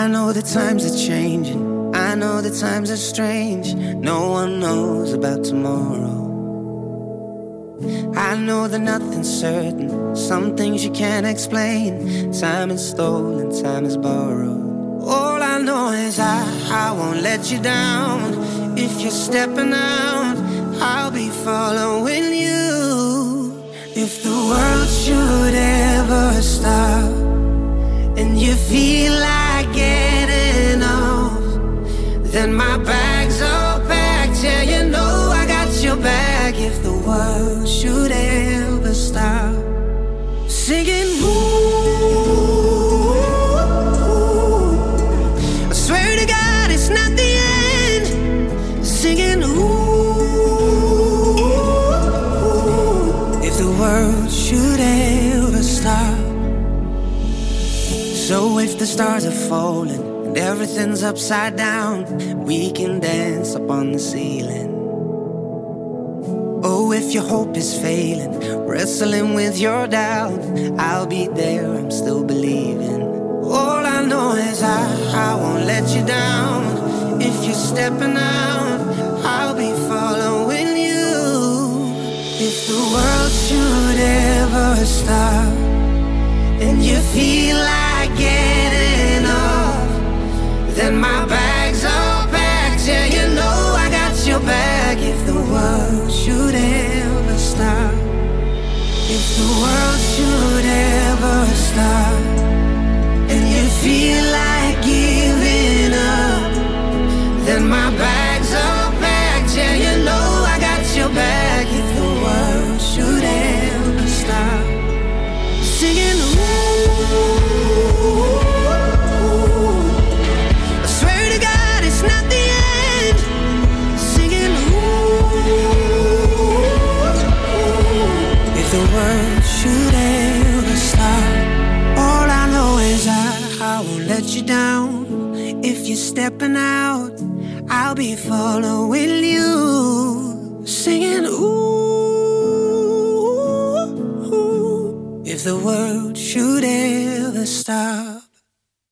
I know the times are changing, I know the times are strange. No one knows about tomorrow. I know that nothing's certain, some things you can't explain. Time is stolen, time is borrowed. All I know is I won't let you down. If you're stepping out, I'll be following you. If the world should ever stop and you feel like getting off, then my bag's all packed. Yeah, you know I got your back. If the world should ever stop singing, ooh, I swear to God it's not the end. Singing, ooh, if the world should ever stop. So if the stars are falling and everything's upside down, we can dance up on the ceiling. Oh, if your hope is failing, wrestling with your doubt, I'll be there, I'm still believing. All I know is I won't let you down. If you're stepping out, I'll be following you. If the world should ever stop and you feel like getting off, then my bag's all packed. Yeah, you know I got your back. If the world should ever stop, if the world should ever stop and you feel like giving up, then my bag's all packed. Yeah, you know I got your back. If the world should ever stop singing, ooh, I swear to God it's not the end. Singing, ooh, if the world should ever stop. All I know is I won't let you down. If you're stepping out, I'll be following you. Singing, ooh, if the world should ever stop.